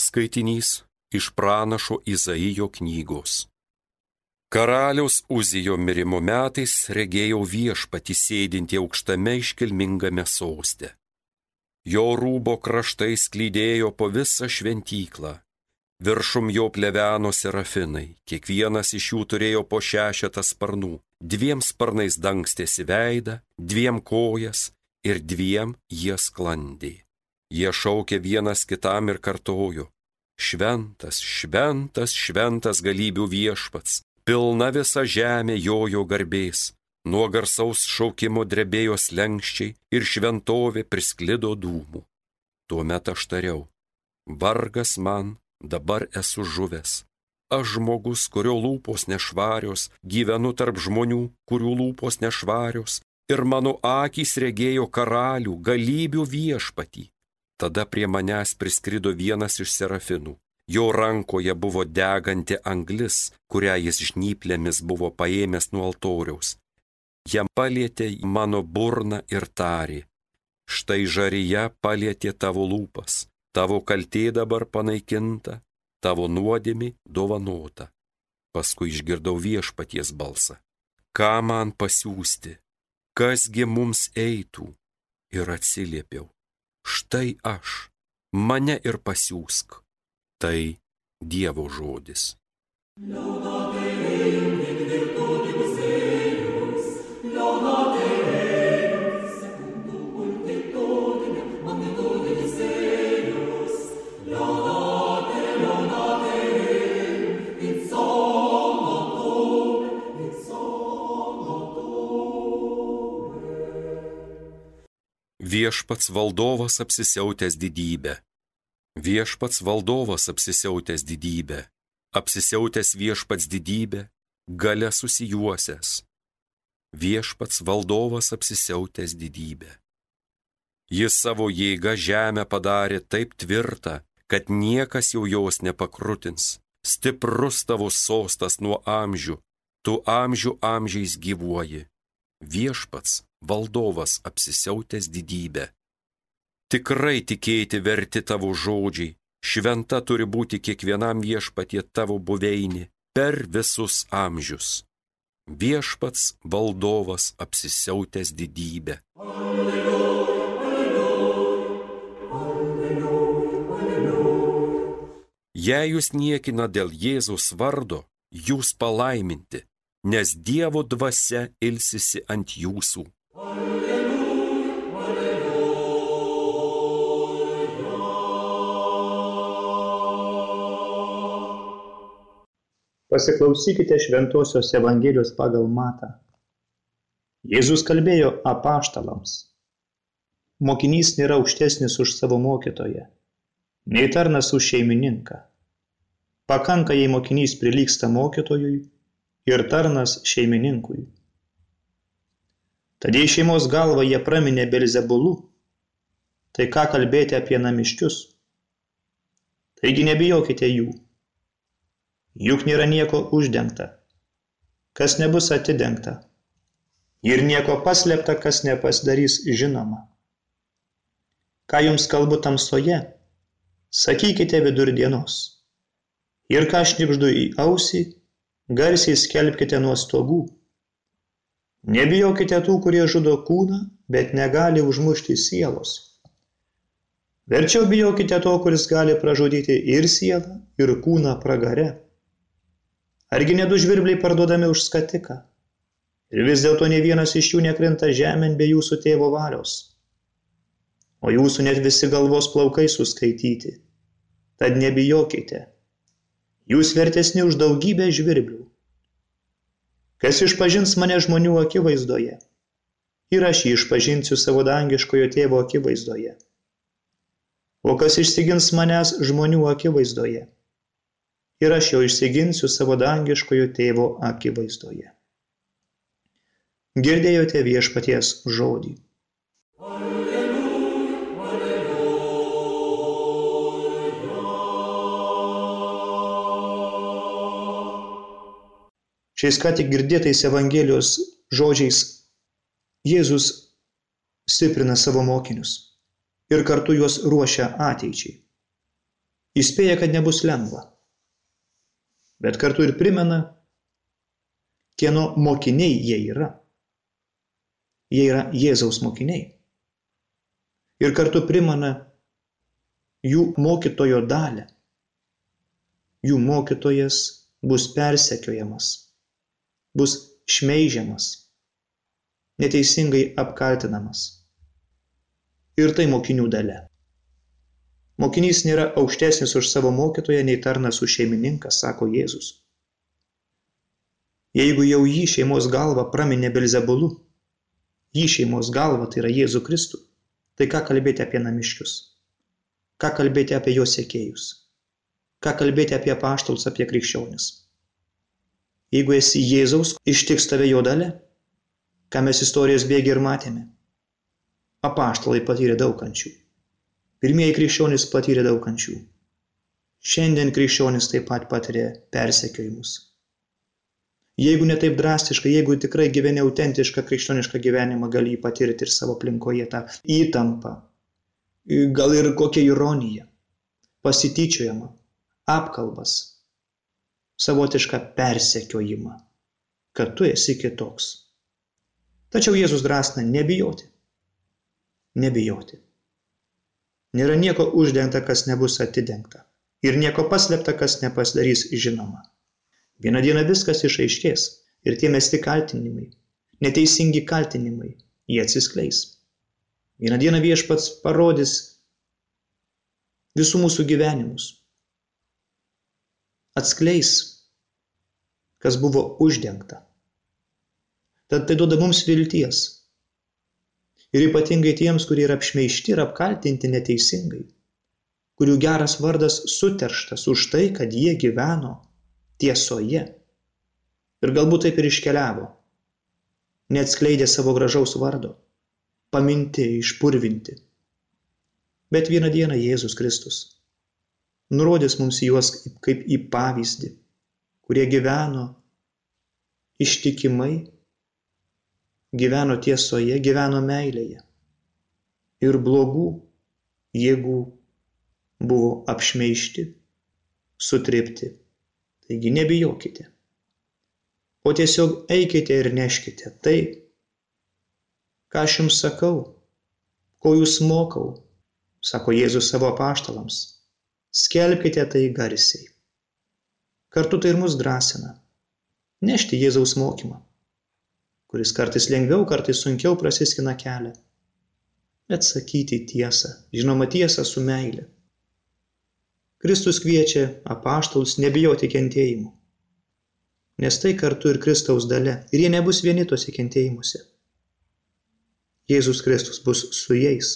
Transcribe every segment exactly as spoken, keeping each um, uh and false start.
Skaitinys iš pranašo Izaijo knygos. Karaliaus Uzijo mirimo metais regėjau Viešpatį sėdintį aukštame iškilmingame soste. Jo rūbo kraštai sklydėjo po visą šventyklą. Viršum jo pleveno serafinai, kiekvienas iš jų turėjo po šešetą sparnų. Dviem sparnais dangstėsi veidą, dviem kojas ir dviem jie sklandė. Jie šaukė vienas kitam ir kartojo: Šventas, šventas, šventas galybių Viešpats, pilna visa žemė jojo garbės. Nuo garsaus šaukimo drebėjo slenkščiai ir šventovė prisklido dūmų. Tuomet aš tariau: vargas man, dabar esu žuvęs. Aš žmogus, kurio lūpos nešvarios, gyvenu tarp žmonių, kurių lūpos nešvarios, ir mano akys regėjo karalių, galybių Viešpatį. Tada prie manęs priskrido vienas iš serafinų. Jo rankoje buvo deganti anglis, kurią jis žnyplėmis buvo paėmęs nuo altoriaus. Jam palietė mano burną ir tarė: štai žaryje palietė tavo lūpas, tavo kaltė dabar panaikinta, tavo nuodėmė dovanota. Paskui išgirdau Viešpaties balsą: ką man pasiųsti, kasgi mums eitų? Ir atsiliepiau: štai aš, mane ir pasiųsk. Tai Dievo žodis. Viešpats valdovas apsisiautęs didybę. Viešpats valdovas apsisiautęs didybę. Apsisiautęs Viešpats didybę, gale susijuosęs. Viešpats valdovas apsisiautęs didybę. Jis savo jėga žemę padarė taip tvirtą, kad niekas jau jos nepakrutins. Stiprus tavo sostas nuo amžių, tu amžių amžiais gyvuoji. Viešpats valdovas apsisiautęs didybę. Tikrai tikėti verti tavo žodžiai, šventa turi būti kiekvienam Viešpatie tavo buveinė per visus amžius. Viešpats valdovas apsisiautęs didybę. Alleluja, alleluja, alleluja. Jei jūs niekina dėl Jėzaus vardo, jūs palaiminti, nes Dievo dvasia ilsisi ant jūsų. Pasiklausykite Šventosios Evangelijos pagal Matą. Jėzus kalbėjo apaštalams: mokinys nėra aukštesnis už savo mokytoją, nei tarnas už šeimininką. Pakanka, jei mokinys prilygsta mokytojui ir tarnas šeimininkui. Tad jei šeimos galvą jie praminė Belzebulu, tai ką kalbėti apie namiškius? Taigi nebijokite jų. Juk nėra nieko uždengta, kas nebus atidengta, ir nieko paslėpta, kas nepasidarys žinoma. Ką jums kalbu tamsoje, sakykite vidurdienos, ir ką šnibždu į ausį, garsiai skelbkite nuo stogų. Nebijokite tų, kurie žudo kūną, bet negali užmušti sielos. Verčiau bijokite to, kuris gali pražudyti ir sielą, ir kūną pragare. Argi ne du žvirbliai parduodami už skatiką? Ir vis dėlto ne vienas iš jų nekrinta žemėn be jūsų tėvo valios. O jūsų net visi galvos plaukai suskaityti. Tad nebijokite. Jūs vertesni už daugybę žvirblių. Kas išpažins mane žmonių akivaizdoje, ir aš jį išpažinsiu savo dangiškojo tėvo akivaizdoje. O kas išsigins manęs žmonių akivaizdoje, ir aš jau išsiginsiu savo dangiškojo tėvo akivaizdoje. Girdėjote Viešpaties žodį. Alleluja, alleluja. Šiais ką tik girdėtais Evangelijos žodžiais Jėzus stiprina savo mokinius ir kartu juos ruošia ateičiai. Įspėja, kad nebus lengva, bet kartu ir primena, kieno mokiniai jie yra. Jie yra Jėzaus mokiniai. Ir kartu primena jų mokytojo dalią. Jų mokytojas bus persekiojamas, bus šmeižiamas, neteisingai apkaltinamas. Ir tai mokinių dalia. Mokinys nėra aukštesnis už savo mokytoją, nei tarnas už šeimininką, sako Jėzus. Jeigu jau jį šeimos galvą praminė Belzebulu, jį šeimos galvą, tai yra Jėzų Kristų, tai ką kalbėti apie namiškius? Ką kalbėti apie jo sekėjus? Ką kalbėti apie apaštalus, apie krikščionis? Jeigu esi Jėzaus, ištiks tave jo dalia, ką mes istorijos bėgi ir matėme. Apaštalai patyrė daug kančių. Pirmieji krikščionys patyrė daug kančių. Šiandien krikščionys taip pat patiria persekiojimus. Jeigu ne taip drastiškai, jeigu tikrai gyveni autentišką krikščionišką gyvenimą, gali jį patirti ir savo aplinkoje tą įtampą, gal ir kokią ironiją, pasityčiojimą, apkalbas, savotišką persekiojimą, kad tu esi kitoks. Tačiau Jėzus drąsina nebijoti. Nebijoti. Nėra nieko uždengta, kas nebus atidengta. Ir nieko paslėpta, kas nepasidarys žinoma. Vieną dieną viskas išaiškės ir tie mesti kaltinimai, neteisingi kaltinimai, jie atsiskleis. Vieną dieną Viešpats parodys visų mūsų gyvenimus. Atskleis, kas buvo uždengta. Tad tai duoda mums vilties. Ir ypatingai tiems, kurie yra apšmeižti ir apkaltinti neteisingai, kurių geras vardas suterštas už tai, kad jie gyveno tiesoje. Ir galbūt taip ir iškeliavo, neatskleidė savo gražaus vardo, paminti, išpurvinti. Bet vieną dieną Jėzus Kristus nurodys mums juos kaip į pavyzdį, kurie gyveno ištikimai, gyveno tiesoje, gyveno meilėje. Ir blogų jėgų buvo apšmeižti, sutrypti. Taigi nebijokite. O tiesiog eikite ir neškite tai, ką aš jums sakau, ko jūs mokau, sako Jėzus savo apaštalams. Skelbkite tai garsiai. Kartu tai ir mus drąsina nešti Jėzaus mokymą, kuris kartais lengviau, kartais sunkiau prasiskina kelią, bet sakyti tiesą, žinoma tiesą su meile. Kristus kviečia apaštalus nebijoti kentėjimų, nes tai kartu ir Kristaus dalia, ir jie nebus vieni tose kentėjimuose. Jėzus Kristus bus su jais.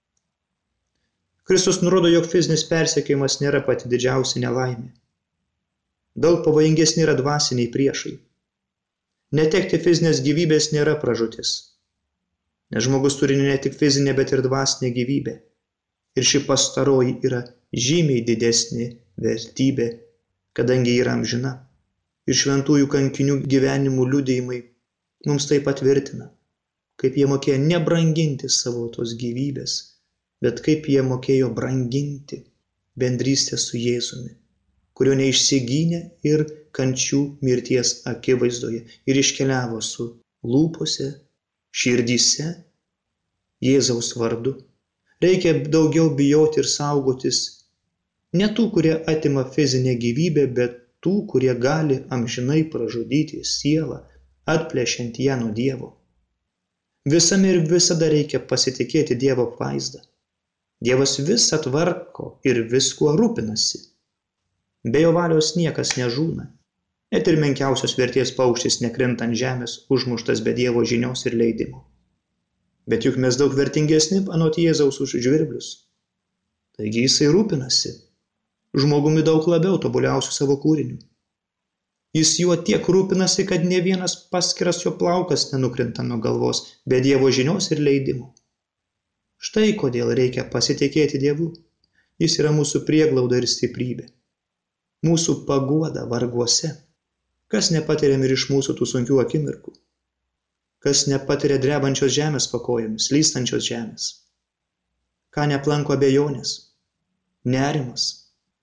Kristus nurodo, jog fizinis persekiojimas nėra pati didžiausia nelaimė. Daug pavojingesni yra dvasiniai priešai. Netekti fizinės gyvybės nėra pražūtis, nes žmogus turi ne tik fizinę, bet ir dvasinę gyvybę. Ir ši pastaroji yra žymiai didesnė vertybė, kadangi yra amžina. Ir šventųjų kankinių gyvenimų liudijimai mums tai patvirtina, kaip jie mokėjo nebranginti savo tos gyvybės, bet kaip jie mokėjo branginti bendrystę su Jėzumi, kurio neišsigynė ir kančių mirties akivaizdoje ir iškeliavo su lūpose, širdyse, Jėzaus vardu. Reikia daugiau bijoti ir saugotis ne tų, kurie atima fizinę gyvybę, bet tų, kurie gali amžinai pražudyti sielą, atplėšiant ją nuo Dievo. Visame ir visada reikia pasitikėti Dievo apvaizdą. Dievas visą tvarko ir viskuo rūpinasi. Be jo valios niekas nežūna. Net ir menkiausios vertės paukštis nekrinta ant žemės, užmuštas be Dievo žinios ir leidimo. Bet juk mes daug vertingesni anot Jėzaus už žvirblius. Taigi jisai rūpinasi žmogumi daug labiau tobuliausių savo kūrinių. Jis juo tiek rūpinasi, kad ne vienas paskiras jo plaukas nenukrinta nuo galvos be Dievo žinios ir leidimo. Štai kodėl reikia pasitikėti Dievu. Jis yra mūsų prieglauda ir stiprybė. Mūsų paguoda varguose. Kas nepatiriam ir iš mūsų tų sunkių akimirkų? Kas nepatiria drebančios žemės po kojomis, slystančios žemės? Ką neaplanko abejonės, nerimas,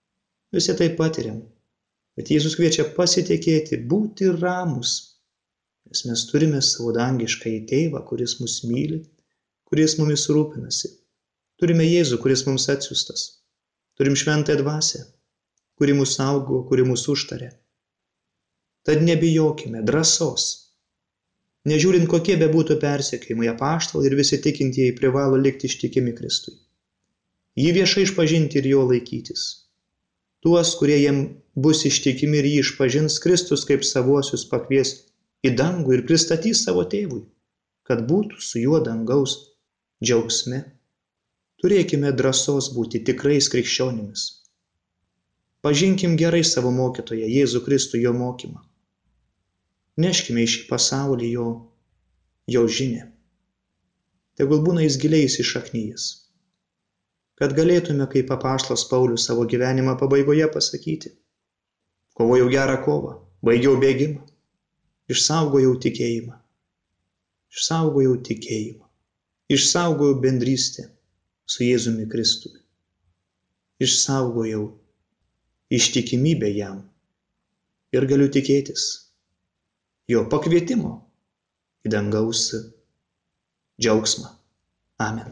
Visi tai patiriam. Bet Jėzus kviečia pasitikėti, būti ramus. Nes mes turime savo dangiškąjį tėvą, kuris mus myli, kuris mumis rūpinasi. Turime Jėzų, kuris mums atsiųstas. Turim šventąją dvasią, kuri mus saugo, kuri mus užtaria. Tad nebijokime, drąsos. Nežiūrint, kokie bebūtų persekiojimai, apaštalai ir visi tikintieji privalo likti ištikimi Kristui. Jį viešai išpažinti ir jo laikytis. Tuos, kurie jam bus ištikimi ir jį išpažins, Kristus kaip savuosius pakvies į dangų ir pristatys savo tėvui, kad būtų su juo dangaus džiaugsme. Turėkime drąsos būti tikrais krikščionimis. Pažinkim gerai savo mokytoją, Jėzų Kristų, jo mokymą. Neškime į šį pasaulį jo, jo žinią. Tegul būna jis giliai įsišaknyjęs. Kad galėtume, kaip apaštalas Paulius savo gyvenimą pabaigoje pasakyti: kovojau gerą kovą, baigiau bėgimą, išsaugojau tikėjimą, išsaugojau tikėjimą, išsaugojau bendrystę su Jėzumi Kristumi, išsaugojau ištikimybę jam ir galiu tikėtis jo pakvietimo į dangaus džiaugsmą. Amen.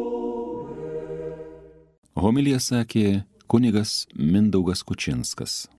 Homiliją sakė kunigas Mindaugas Kučinskas.